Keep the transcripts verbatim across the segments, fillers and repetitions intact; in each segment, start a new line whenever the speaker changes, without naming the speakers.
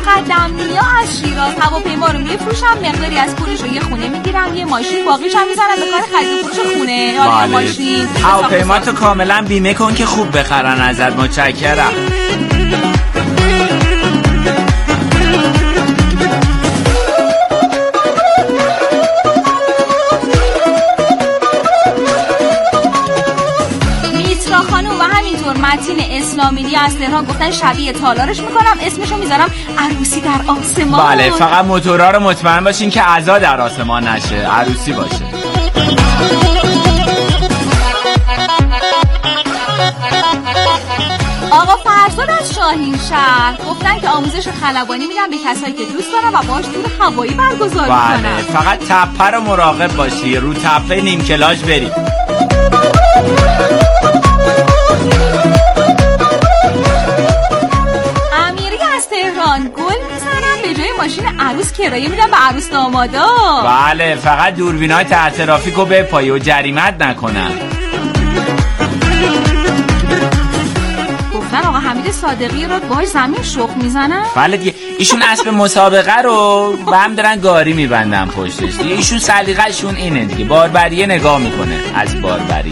مقدمیا از شیراز هواپیما رو میفروشم، مقداری از پولش رو یه خونه میگیرم، یه ماشین، باقیش هم میزنم به کار خرید و فروش خونه یا ماشین.
هواپیما تو کاملا بیمه کن که خوب بخرن ازت. متشکرم.
خانوم و همینطور متین اسلامی از تهران گفتن شبیه تالارش میکنم، اسمشو میذارم عروسی در آسمان.
بله، فقط موتورا رو مطمئن باشین که عزا در آسمان نشه، عروسی باشه.
آقا فرزاد از شاهین شهر گفتن که آموزش خلبانی میدن به کسایی که دوست دارن و باهاش تور هوایی برگزار کنن.
بله، فقط تپه رو مراقب باشی، رو تپه نیم کلاژ بری.
امیری از تهران گل میزنن به جای ماشین عروس کرایه میدن به عروس دامادا.
بله، فقط دوربینای ته ترافیکو بپایی و جریمت نکنن.
گفتن آقا حمید صادقی رو باهاش زمین شخ میزنن.
بله دیگه، ایشون اسب مسابقه رو به هم دارن گاری میبندن پشتش دیگه. ایشون سلیقه شون اینه دیگه، باربریه نگاه میکنه از باربری.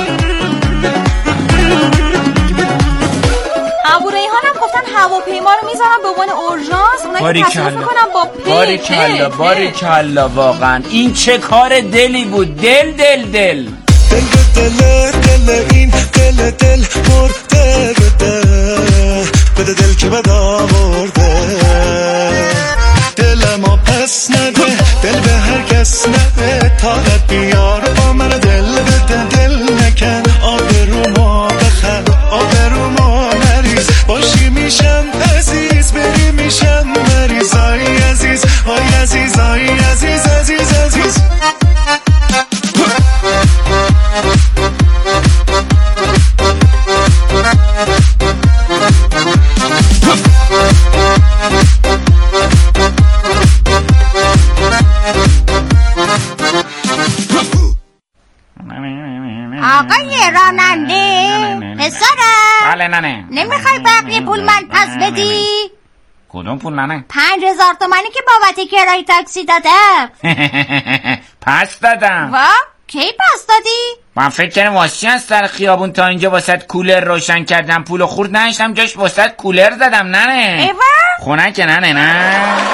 ابو ریحان هم گفتن هواپیما رو میذارن به عنوان اورژانس، اونا که تصرف میکنن با پی.
باری کلا باری کلا، واقعا این چه کار دلی بود. دل دل دل
دل دل دل این دل دل مرده بده بده دل که بد آورده دل ما پس نده دل به هر کس نده طاقت بیار با من دل بده دل نکن آبرو ما بخر آبرو ما نریز باشی میشم عزیز بری میشم مریض آی عزیز آی عزیز آی عزیز عزیز عزیز
آقای راننده پسرم.
بله ننه.
نمیخوای بقیه پول من پس بدی؟
کدوم پول ننه؟
پنج هزار تومنی که بابت کرایه تاکسی دادم.
پس دادم.
وا کی پس دادی؟
من فکر کردم واسه از سر خیابون تا اینجا واسه کولر روشن کردم، پول خورد نشتم جاش واسه کولر زدم ننه.
ایوه
خونه که ننه نه.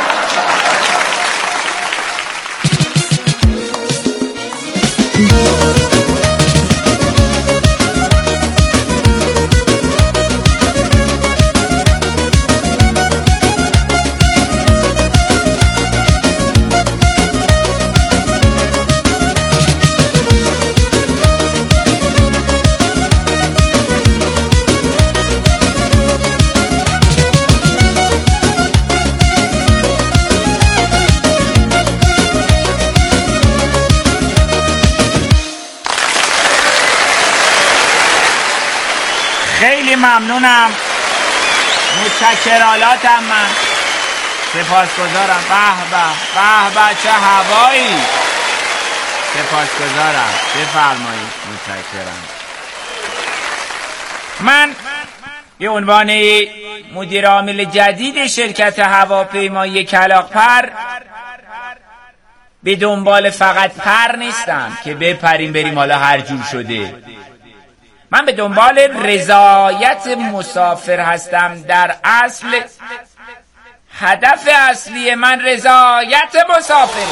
خیلی ممنونم، متشکرالاتم، من سپاسگزارم. به به به به چه هوایی. سپاسگزارم، بفرمایید. متشکرم. من به عنوان مدیر عامل جدید شرکت هواپیمایی کلاغ‌پر به دنبال فقط پر نیستم که بپریم بریم حالا هر جور شده. من به دنبال رضایت مسافر هستم. در اصل هدف اصلی من رضایت مسافر.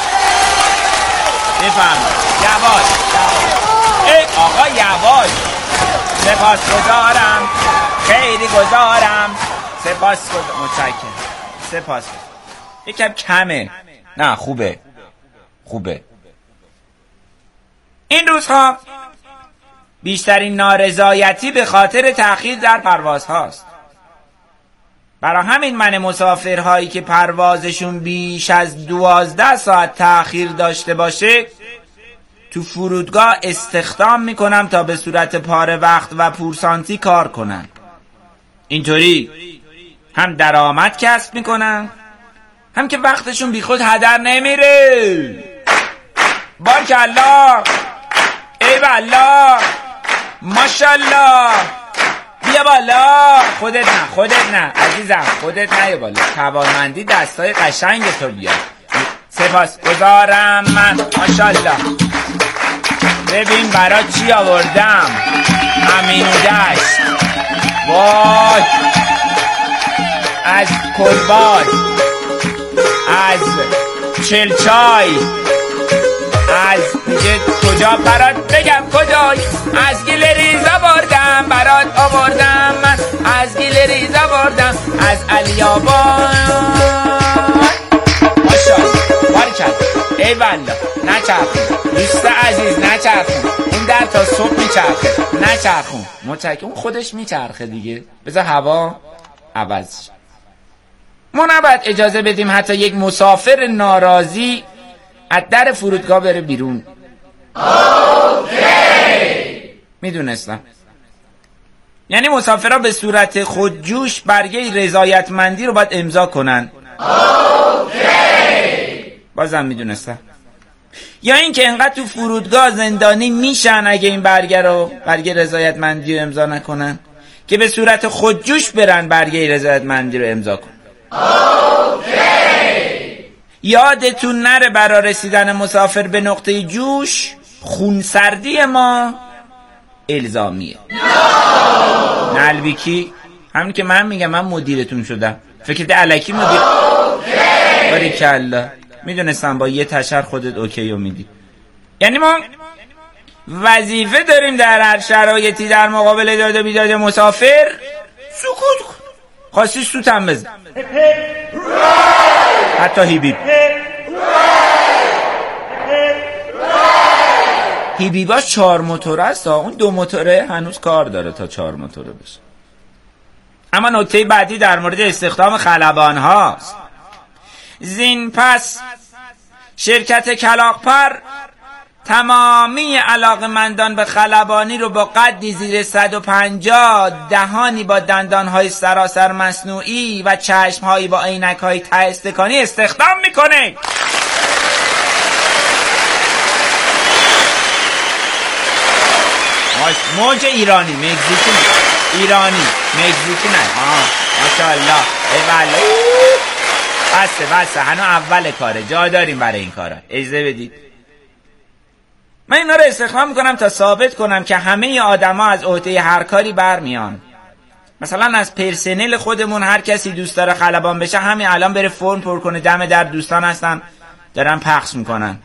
بفرمایید. یواش ای آقا یواش. سپاسگزارم، خیلی گزارم. سپاسگزارم، متشکرم. سپاسگزارم. یکم کمه. نه خوبه خوبه. این روزها بیشترین نارضایتی به خاطر تأخیر در پرواز هاست. برای همین من مسافرهایی که پروازشون بیش از دوازده ساعت تأخیر داشته باشه تو فرودگاه استخدام میکنم تا به صورت پاره وقت و پورسانتی کار کنن. اینطوری هم درآمد کسب میکنن، هم که وقتشون بی خود هدر نمیره. بارکالله، ای والله، ماشاءالله، بیا بالا. خودت نه خودت نه عزیزم، خودت نه بالا. توانمندی دستای قشنگ تو بیار. سپاس گزارم من. ماشاءالله. ببین برای چی آوردم. امینو دشت. وای از کلباز، از چلچای، از دیگه کجا برات بگم کجای، از گیل ریز آوردم برات آوردم من، از گیل ریز آوردم از علی آباد. ماشاءالله بارکالله. ای والله نچرخون دوست عزیز، نچرخون. این در تا صبح میچرخه، نچرخون. متکه اون خودش میچرخه دیگه. بذار هوا عوض شه. ما نباید اجازه بدیم حتی یک مسافر ناراضی از در فرودگاه بره بیرون. اوکی. میدونستم. یعنی مسافرها به صورت خودجوش برگه رضایتمندی رو باید امضا کنن. اوکی. بازم میدونستم. یا این که انقدر تو فرودگاه زندانی میشن اگه این برگه رو برگه رضایتمندی رو امضا نکنن که به صورت خودجوش برن برگه رضایتمندی رو امضا کنن. اوکی. یادتون نره برای رسیدن مسافر به نقطه جوش خونسردی ما الزامیه. no. نلبیکی همین که من میگم من مدیرتون شدم فکرت الکی مدیر. اوکی. باریکالله. میدونستم با یه تشر خودت اوکی رو میدی. یعنی ما وظیفه داریم در هر شرایطی در مقابل داد و بیداد مسافر سکوت کن. خواستی سوتم بزن حتی هیبیب هیبیباش چهار موتور است. اون دو موتوره هنوز کار داره تا چهار موتوره بشه. اما نکته بعدی در مورد استخدام خلبان هاست. زین پس شرکت کلاغپر تمامی علاقمندان به خلبانی رو با قدی زیر صد و پنجاه، دهانی با دندانهای سراسر مصنوعی و چشمهایی با عینک‌های ته استکانی استخدام میکنه. موج ایرانی مکزیکی نه. ایرانی مکزیکی نه. آه ماشاءالله. ای والله. بسه بسه هنو اول کاره، جا داریم برای این کارا. اجازه بدید من اینا رو استخدام میکنم تا ثابت کنم که همه آدما از عهده هر کاری برمیان. مثلا از پرسنل خودمون هر کسی دوست داره خلبان بشه همین الان بره فرم پر کنه. دم در دوستان هستن دارن پخش میکنن.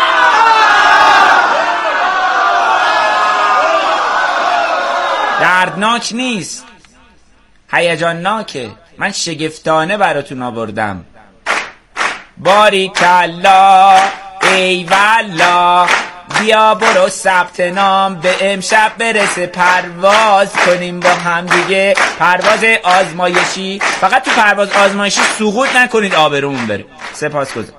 دردناک نیست، هیجانناکه. من شگفتانه براتون آوردم. باریکالله. ای والله. بیا برو ثبت نام به امشب برسه پرواز کنیم با هم دیگه. پرواز آزمایشی. فقط تو پرواز آزمایشی سقوط نکنید آبرومون بره. سپاسگزارم.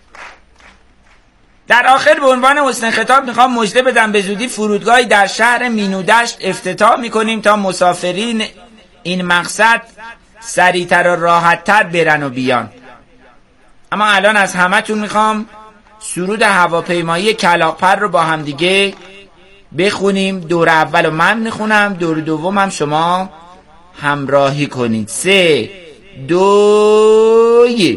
در آخر به عنوان حسن خطاب میخوام مژده بدم به زودی فرودگاهی در شهر مینودشت افتتاح میکنیم تا مسافرین این مقصد سریعتر و راحتتر برن و بیان. اما الان از همتون میخوام سرود هواپیمایی کلاغپر رو با هم دیگه بخونیم. دور اول رو من میخونم، دور دوم هم شما همراهی کنید. سه دو یک.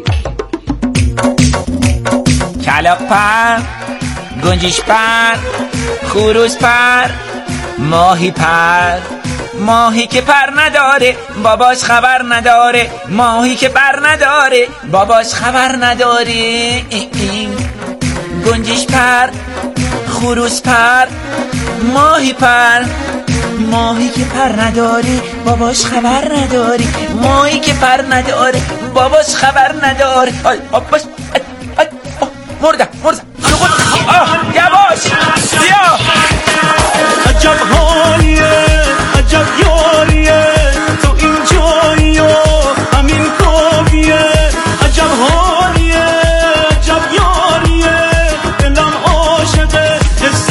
کلاغپر، گنجش پر، خروس پر، ماهی پر. ماهی که پر نداره باباش خبر نداره. ماهی که پر نداره باباش خبر نداره. این گنجش پر، خروس پر، ماهی پر. ماهی که پر نداری باباش خبر نداری. ماهی که پر نداره باباش خبر نداره. آی آباش مردم مردم. آه یواش بیا.
عجب حالیه عجب یاریه تو این جایی و همین کافیه. عجب حالیه عجب یاریه دلم عاشقه حس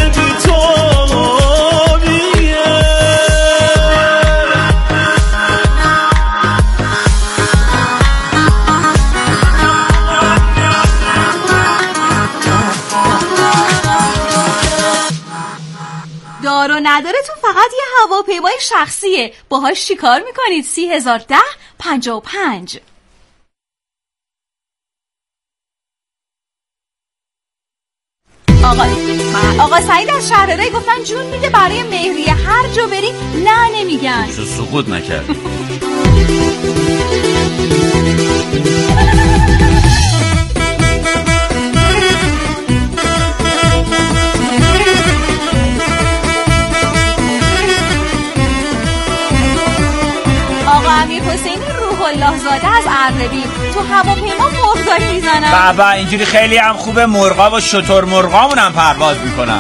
بی‌تابیه.
دار و نداره تو فقط یه هواپیمای شخصیه. باهاش چی کار میکنید؟ سی هزار ده پنجاه و پنج. آقا آقا سعید از شهررای گفتن جون میده برای مهریه هر جا بری نه نمیگن.
چه سقوط نکردی؟
آقا امیر حسین روح الله زاده از اردبیل تو هواپیما مرغداری میزنن.
بابا اینجوری خیلی هم خوبه، مرغا و شتر مرغامون هم پرواز میکنن.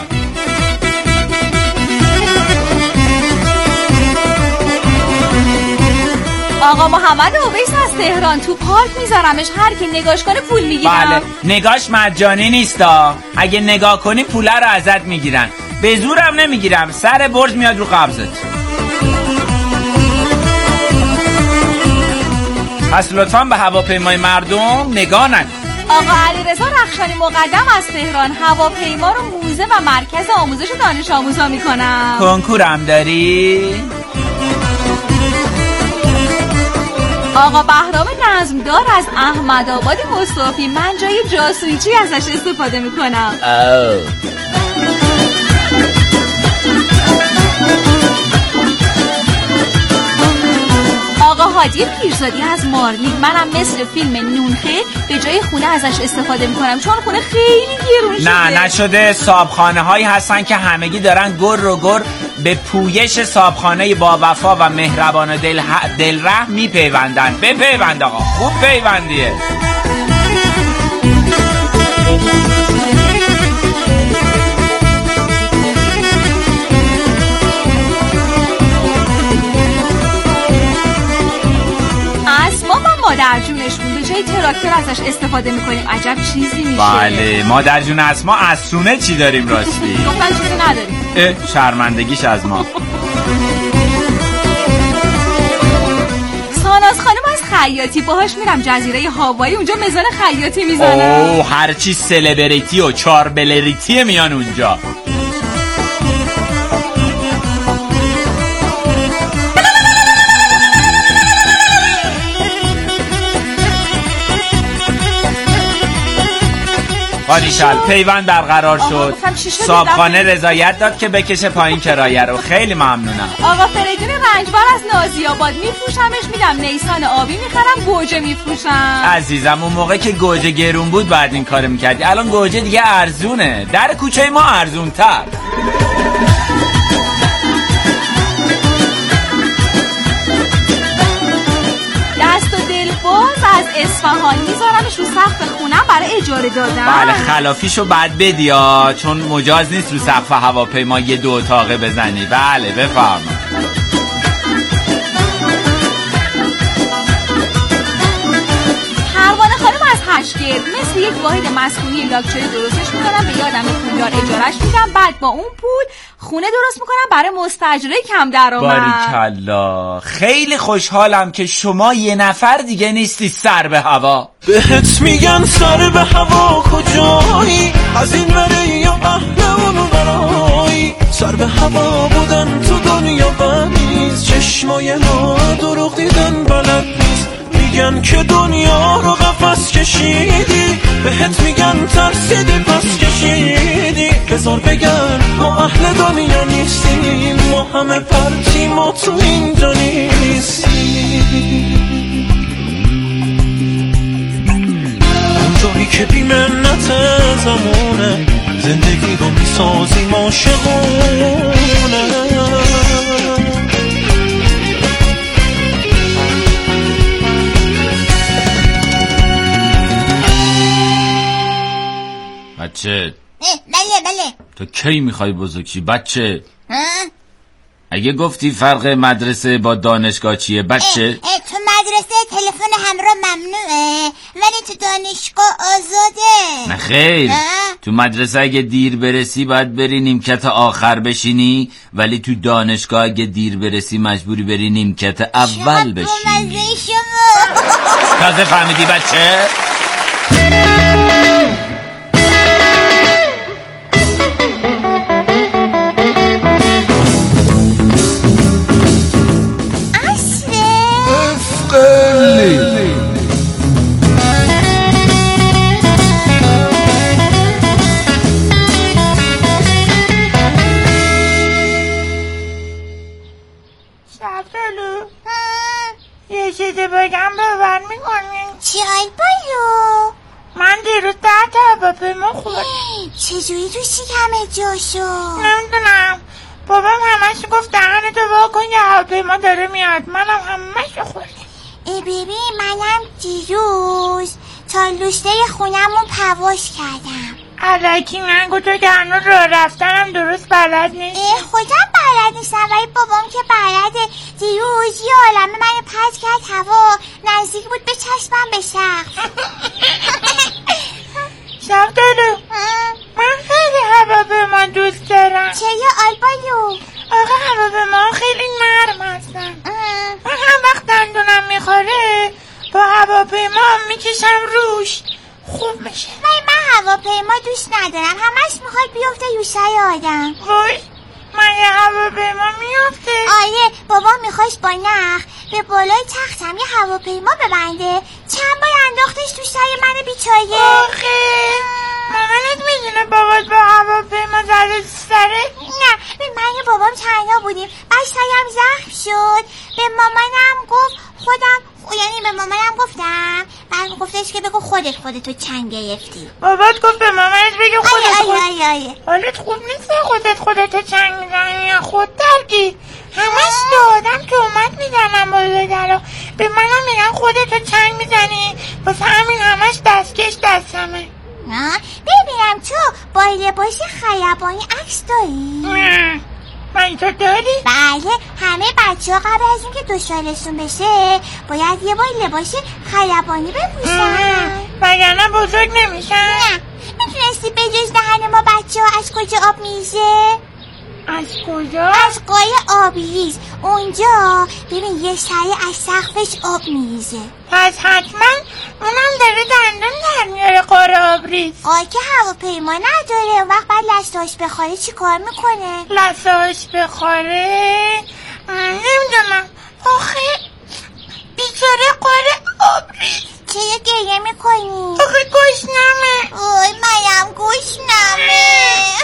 آقا محمد اویس از تهران تو پارک میذارمش، هر کی نگاش کنه پول میگیرم.
بله نگاش مجانی نیستا، اگه نگاه کنی پوله رو ازت میگیرن. به زورم نمیگیرم، سر برج میاد رو قبضت. پس لطفاً به هواپیمای مردم نگاه نکن.
آقا علیرضا رخشانی مقدم از تهران هواپیما رو موزه و مرکز آموزش دانش آموزا میکنم.
کنکورم داری؟
آقا بهرام نظمدار از احمدآباد مصطفی، من جای جاسویچی ازش استفاده میکنم. آقا هادی پیرزادی از مارلی، منم مثل فیلم نونخه به جای خونه ازش استفاده میکنم چون خونه خیلی گرون شده.
نه نشده، صابخانه هایی هستن که همگی دارن گر رو گر به پویش صابخانه با وفا و مهربان دل دلرحم میپیوندن. بپیوند آقا، خوب پیوندیه.
مادر جونشون به جای تراکتور ازش استفاده میکنیم. عجب چیزی میشه.
بله مادر جون اسما اسونه چی داریم راستی؟
گفتن چیزی نداریم.
اه شرمندگیش از ما.
ساناز خانم از خیاطی، باهاش میرم جزیره هاوایی، اونجا میزان خیاطی میزنم.
اوه هرچی سلبریتی و چاربلریتی میان اونجا. باریکل پیوند برقرار شد. صابخانه رضایت داد که بکشه پایین کرایه رو. خیلی ممنونم.
آقا فریدون رنجبر از نازی آباد، میفروشمش میدم نیسان آبی میخرم، گوجه میفروشم.
عزیزم اون موقع که گوجه گرون بود بعد این کارو میکردی، الان گوجه دیگه ارزونه، در کوچه ما ارزون تر.
دست و دل باز از اصفهان، میذارمش رو سقف خونم برای اجاره دادن.
بله خلافیشو بعد بدیا، چون مجاز نیست رو سقف هواپیما یه دو اتاقه بزنی. بله بفرما.
پروانه خانم از هشگرد، مثل یک واحد مسکونی لاکچری درستش میکنم، به یادم پولدار اجارهش میدم، بعد با اون پول خونه درست میکنم برای مستاجره کم درآمد.
باریکلا خیلی خوشحالم که شما یه نفر دیگه نیستی سر به هوا.
بهت میگن سر به هوا کجایی، از این بره یا اهل اون برایی. سر به هوا بودن تو دنیا بمیز، چشمای ها دروغ دیدن بلد نیست. میگن که دنیا رو قفس کشیدی، بهت میگن ترسیدی پس کشیدی. بذار بگن ما اهل دنیا نیستیم، ما همه پرچیم ما تو اینجا نیستیم. اونجایی که بی منت زمونه، زندگی رو میسازیم عاشقونه.
بچه
بله بله.
تو کی میخوای بزرگی بچه؟ اگه گفتی فرق مدرسه با دانشگاه چیه بچه؟
اه اه تو مدرسه تلفن همراه ممنوعه، ولی تو دانشگاه آزاده.
نه خیر، تو مدرسه اگه دیر برسی باید بری نیمکت آخر بشینی، ولی تو دانشگاه اگه دیر برسی مجبوری بری نیمکت اول بشینی. تازه فهمیدی بچه؟
چی آلبالو؟
من دیروز ده تا هواپیما خوردم.
چجوری تو شکمت جا شد؟
نمیدونم، بابام همش گفت دهنتو وا کن یه هواپیما داره میاد. منم همش خوردم.
ای ببین منم دیروز تا لوسته خونمون پرواز کردم.
الکی نگو، تو که هنوز راه رفتنم درست بلد نیست.
ای خودم بلد نیستم ولی بابام که بلده. دیروز یه عالمه منو پرت کرد هوا، نزدیک بود به چشمم به سقف.
شفتالو من خیلی هواپیما دوست دارم.
چه یا آلبالو؟
آقا هواپیما خیلی نرم هستن. من هم وقت دندونم میخوره با هواپیما میکشم روش خوب میشه.
ولی من هواپیما دوست ندارم، همش میخواد بیفته یوشای آدم.
وای من یه هواپیما میفته.
آره بابا میخواست با نخ به بالای تختم یه هواپیما ببنده، چند بار انداختش تو سر من بیچاره.
آخه مامانت میدونه بابات با هواپیما زده سره؟
نه من و بابام تنها بودیم، بعد سرم زخم شد. به مامانم گفت خودم، یعنی به مامانم گفتم، بعد گفتش که بگو خودت خودتو چنگ گرفتی.
بابات گفت به مامانت بگو خودت خودت.
آیه آیه آیه
حالت خوب نیست خودت خودتو چنگ میزنی یا خود ترکی. همش دادم تومت میزنم بالا درا، به منم میگن خودتو چنگ میزنی، واسه همین همش دستکش دستمه.
نه ببینم تو با لباس خیابانی عکس داری؟
نه من تو داری؟
بله همه بچه ها قبل از اینکه دو سالشون بشه باید یه بار لباس خیابانی بپوشن
وگرنه بزرگ نمیشن.
نه میتونستی به جز دهن ما بچه ها از کجا آب میزه؟
از کجا؟
از قای آبریز. اونجا ببین یه سری از سقفش آب میریزه.
پس حتما اونم داره دندون در میاره قار آبریز.
قای که هواپیما نداره، وقت بعد لستهاش بخوره چی کار میکنه؟
لستهاش بخوره؟ نمیدونم آخه بیچاره قار آبریز.
چرا گریه میکنی؟
آخه گشنمه.
اوی منم گشنمه.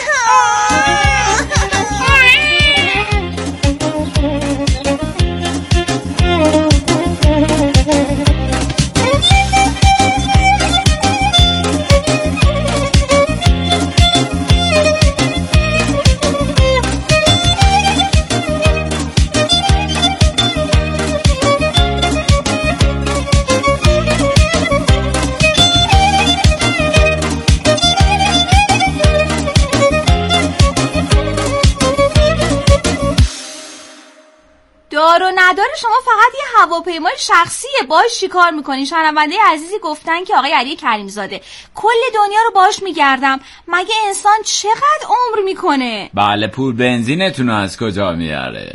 دار و ندار شما فقط یه هواپیمای شخصیه، باش چیکار میکنی؟ شنونده عزیزی گفتن که آقای علی کریمزاده کل دنیا رو باش میگردم، مگه انسان چقدر عمر میکنه؟
بله پول بنزینتون رو از کجا میاره؟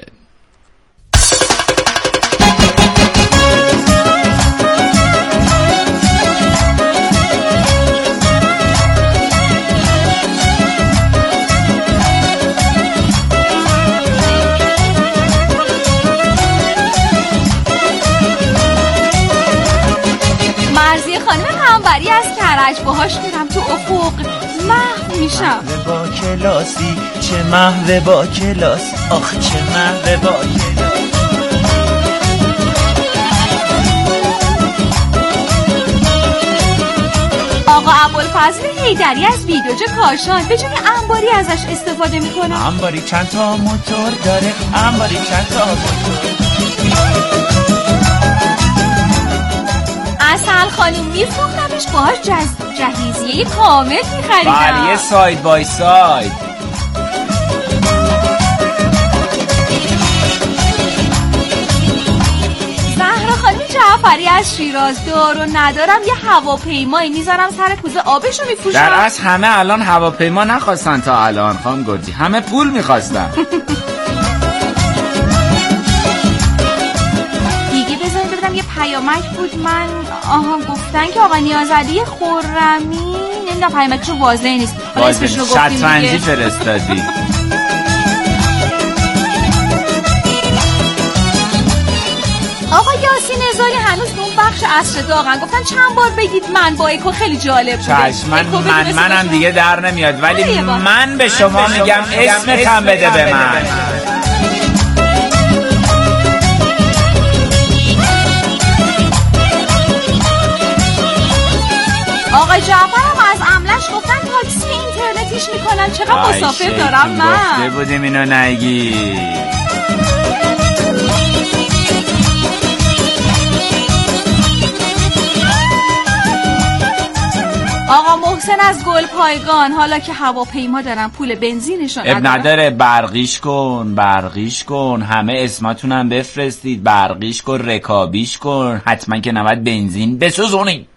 خانم از کرج باهاش میرم تو افق محو میشم.
با کلاسی چه محو با کلاس، آخ چه محو با کلاس.
آقا ابوالفضل حیدری از ویدوج کاشان به جای انباری ازش استفاده میکنه.
انباری چند تا موتور داره، انباری چند تا موتور.
اصل خانوم میفروختمش باهاش جز... جهیزیه کامل میخریدم.
بله یه ساید بای ساید.
زهرا خانم جعفری از شیراز دار و ندارم یه هواپیمایی میذارم سر کوزه آبشو میفروشم.
در اصل همه الان هواپیما نخواستن تا الان خانم گرجی، همه پول میخواستن.
یه پیامک بود من آها گفتن که آقا نیازعلی خرمی نمیدونم پیامکشو واضح نیست، حالا اسمشو گفتیم دیگه.
شطرنجی فرستادی.
آقا یاسین ازاری هنوز اون بخش عصر داغن، گفتن چند بار بگید من با اکو خیلی جالب بوده.
چشم من من منم دیگه در نمیاد، ولی من به شما میگم اسمت هم بده به من.
چقدر مسافر دارم من.
گفته بودیم اینو نگی.
آقا محسن از گل پایگان، حالا که هواپیما دارن پول بنزینشون ندارن.
اب نداره، برقیش کن برقیش کن، همه اسماتونم بفرستید، برقیش کن، رکابیش کن، حتما که نباید بنزین بسوزونی.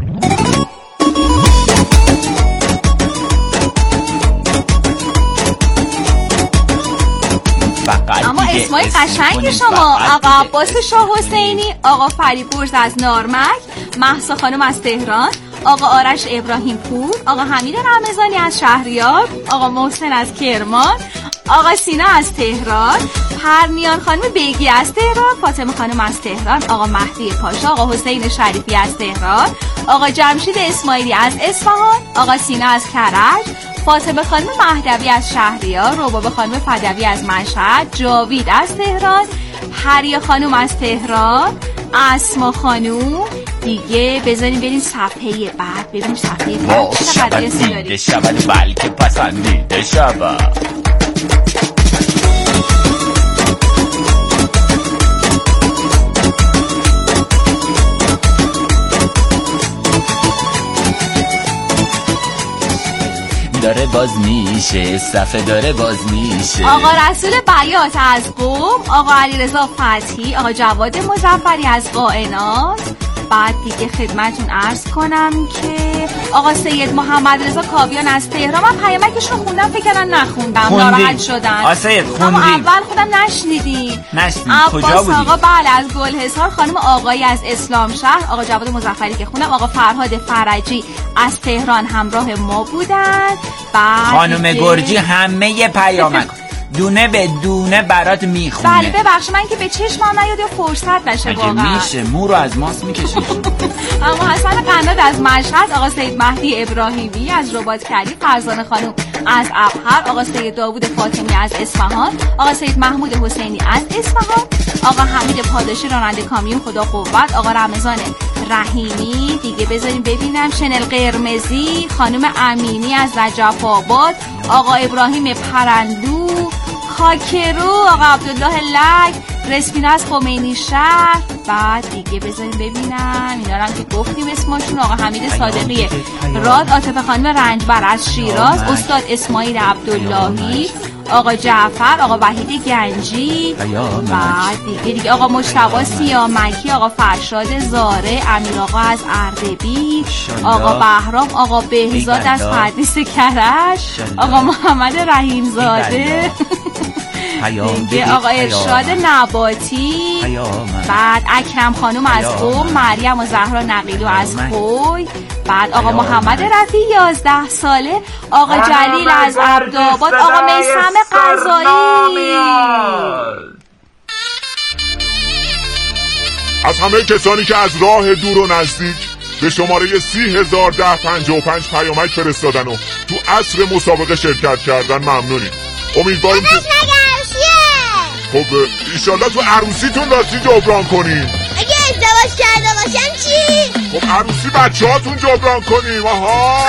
اما اسمای قشنگ شما: آقا عباس شاه حسینی، آقا فریبرز از نارمک، مهسا خانم از تهران، آقا آرش ابراهیم پور، آقا حمید رمضانی از شهریار، آقا محسن از کرمان، آقا سینا از تهران، پرنیان خانم بیگی از تهران، فاطمه خانم از تهران، آقا مهدی پاشا، آقا حسین شریفی از تهران، آقا جمشید اسماعیلی از اصفهان، آقا سینا از کرج، فاطمه خانم مهدوی از شهریار، رباب خانم فدوی از مشهد، جاوید از تهران، پریا خانم از تهران، اسما خانم. دیگه بذاریم بریم صفحه بعد، ببینیم صفحه بعد چقدر یسی داریم.
شود بلکه پسندیده شود. داره باز میشه، صفحه داره باز میشه.
آقا رسول بیات از قم، آقا علیرضا فتحی، آقا جواد مظفری از قائنات. بعد دیگه خدمتون عرض کنم که آقا سید محمد رضا کاویان از تهران، من پیامکشون رو خوندم فکر کردم نخوندم، ناراحت شدن.
آ سید خوندی؟
اما اول خودم نشنیدیم.
نشنید کجا بودی؟
آقا بله از گلحصار، خانم آقایی از اسلام شهر، آقا جواد مظفری که خوندم، آقا فرهاد فرجی از تهران همراه ما بودن. بعد
خانم گرجی همه پیامک دونه به دونه برات میخونه.
بله ببخش من که به چشمم نیاد فرصت نشه واقعا.
میشه مو رو از ماست میکشید.
اما حسن قناد از مشهد، آقا سید مهدی ابراهیمی از رباط کلی، فرزانه خانم از ابهر، آقا سید داوود فاطمی از اصفهان، آقا سید محمود حسینی از اصفهان، آقا حمید پاداشی راننده کامیون خدا قوت، آقا رمضان رحیمی. دیگه بذاریم ببینم شنل قرمزی، خانم امینی از نجف آباد، آقا ابراهیم پرندو، خاکرو، آقا عبدالله لک، رسمینا از خمینی شهر. بعد دیگه بذاریم ببینم اینا رو هم که گفتیم اسمشون، آقا حمید صادقی راد، عاطفه خانم رنجبر از شیراز، استاد اسماعیل عبداللهی، آقا جعفر، آقا وحید گنجی. بعد دیگه دیگه آقا مجتبی سیامکی، آقا فرشاد زاره، امیر آقا از اردبیل، آقا بهرام، آقا بهزاد از پردیس کرج، آقا محمد رحیم زاده، دیگه آقا ارشاد نباتی. بعد اکرم خانم از قم، مریم و زهرا نقیلو از خوی. بعد آقا محمد رفیع یازده ساله، آقا جلیل از عبدآباد، آقا میثم قضایی.
از همه کسانی که از راه دور و نزدیک به شماره سی هزار ده پنجاه و پنج پیامک فرستادن و تو عصر مسابقه شرکت کردن ممنونیم. امیدواریم که خب ایشالله تو عروسیتون راستی جبران کنیم.
اگه ازدواج کرده باشم چی؟
خب عروسی بچه هاتون جبران کنیم. آها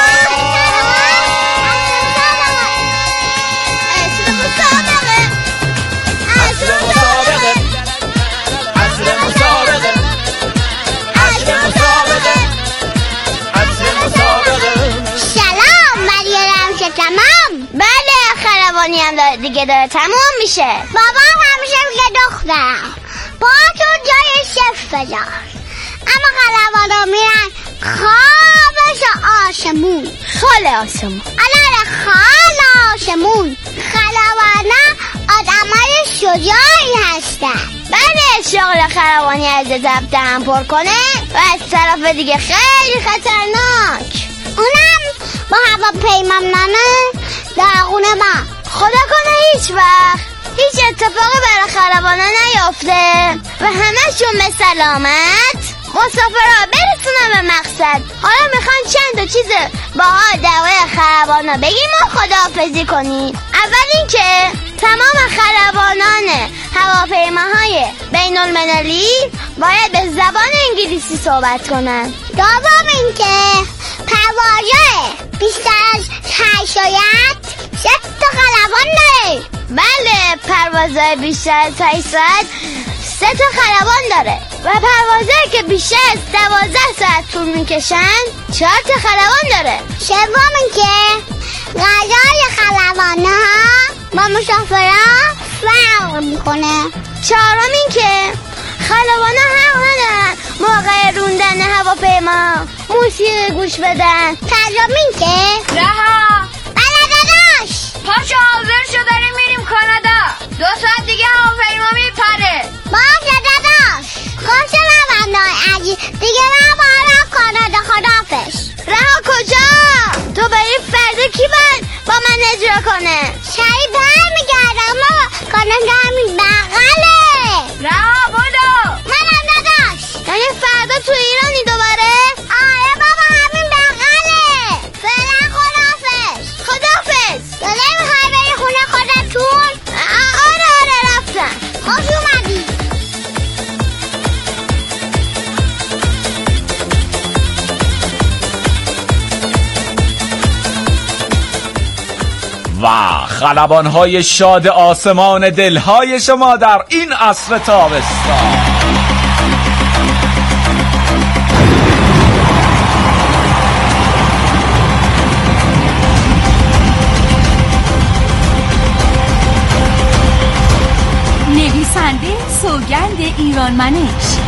سلام مریم که تمام؟ بله خلبانی هم داره دیگه، داره تموم میشه. بابام همیشه میگه دخترم با تو جای شف بذار، اما خلبانا میرن خوابش آسمون، خال آسمون الان خال آسمون. خلبانا آدمای شجاعی هستن. بله شغل خلبانی از ضبط هم پر کنه و از طرف دیگه خیلی خطرناک، اونم با هواپیما نانه داغونه ما. خدا کنه هیچ وقت هیچ اتفاقی برای خلبانا نیافته و همشون به سلامت مسافرها برسونن به مقصد. حالا میخوان چند تا چیز باحال درباره خلبانا بگیم و خداحافظی کنیم. اول اینکه تمام خلبانان هواپیماهای بین المللی باید به زبان انگلیسی صحبت کنن. دوم اینکه پروازه بیشتر از هشت سه تا خلبان داره. بله، پروازه بیشتر از هشت ساعت سه تا خلبان داره و پروازه که بیشتر از دوازده ساعت طول میکشن چهار تا خلبان داره. سوم اینکه غذای خلبانه ها با مسافرها فرق میکنه. چهارم اینکه خلبانه حق ندارن موقع روندن هواپیما موسیقی گوش بدن. پنجم اینکه
رها
بله داداش،
پاشو حاضر شو داریم میریم کانادا. دو ساعت دیگه هواپیما میپره.
باشه داداش. خوش نمندای عزیز دیگه نبارم کانادا. خداحافظ.
رها کجا؟ تو به این فرده کی باید با من اجرا کنه؟
سریع برمیگردم بابا، کانادا همین بغله.
رها بودو.
منم داداش.
یعنی فردا تو ایرانی دوباره؟
آره بابا همین بغله. فعلا خداحافظ.
خداحافظ.
تو نمیخوای بری خونه خودتون؟
آره آره رفتم.
خوش اومدی.
و خلبان‌های شاد آسمان دلهای شما در این عصر تابستان.
نویسنده سوگند ایرانمنش،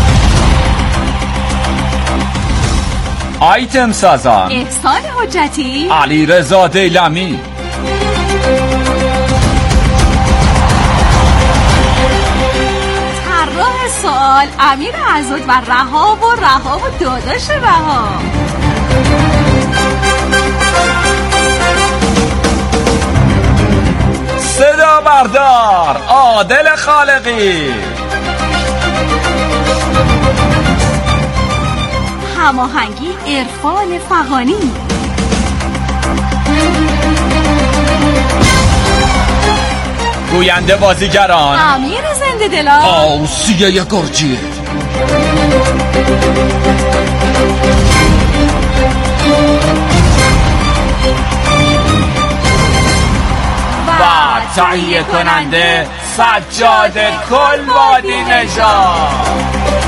آیتم سازان
احسان حجتی،
علیرضا دیلمی،
طراح سوال امیر عزوج و رها و رها و داداش رها.
صدا بردار عادل خالقی،
هماهنگی عرفان فغانی،
گوینده بازیگران
امیر زنده دلان،
آوسیه گرجی، و تهیه کننده سجاد کلوادی نژاد.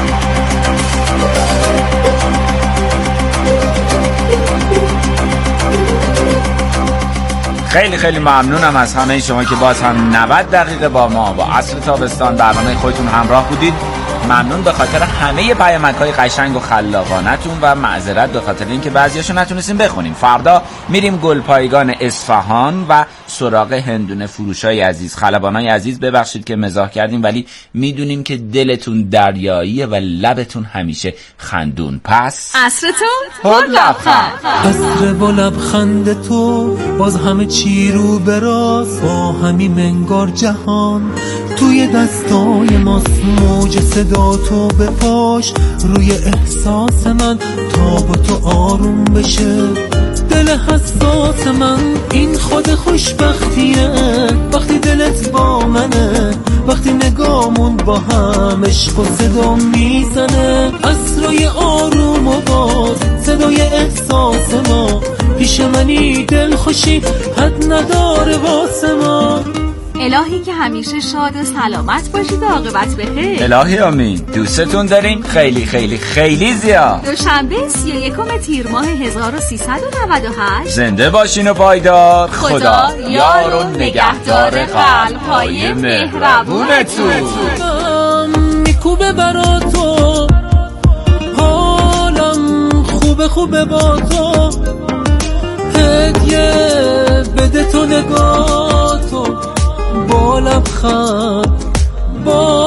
خیلی خیلی ممنونم از همه شما که باز هم نود دقیقه با ما با عصر تابستان برنامه خودتون همراه بودید. ممنون به خاطر همه پیامک‌های قشنگ و خلاقانه‌تون و معذرت به خاطر اینکه بعضیاشو نتونستیم بخونیم. فردا میریم گلپایگان اصفهان و سراغ هندونه فروشای عزیز، خلبانای عزیز. ببخشید که مزاح کردیم ولی میدونیم که دلتون دریاییه و لبتون همیشه خندون. پس
عصرتون
پر لبخند.
عصر با لبخند تو باز همه چی رو به راست، با همین منگار جهان توی دستای ماست. موج صدا تو به پاش روی احساس من تا با تو آروم بشه دل حساس من. این خود خوشبختیه وقتی دلت با منه، وقتی نگامون با هم عشق و صدا میزنه. عصرای آروم و باز صدای احساس ما، پیش منی دل خوشی حد نداره واسه ما.
الهی که همیشه شاد و سلامت باشید و عاقبت بخیر.
الهی آمین. دوستتون داریم خیلی خیلی خیلی زیاد.
دوشنبه سی و یکم تیر ماه هزار و سیصد و نود و هشت.
زنده باشین و پایدار.
خدا, خدا یار و نگهدار قلب‌های مهربونتون.
میکوبه برا تو حالم خوبه خوبه با تو، هدیه بده تو نگاه تو با لبخند با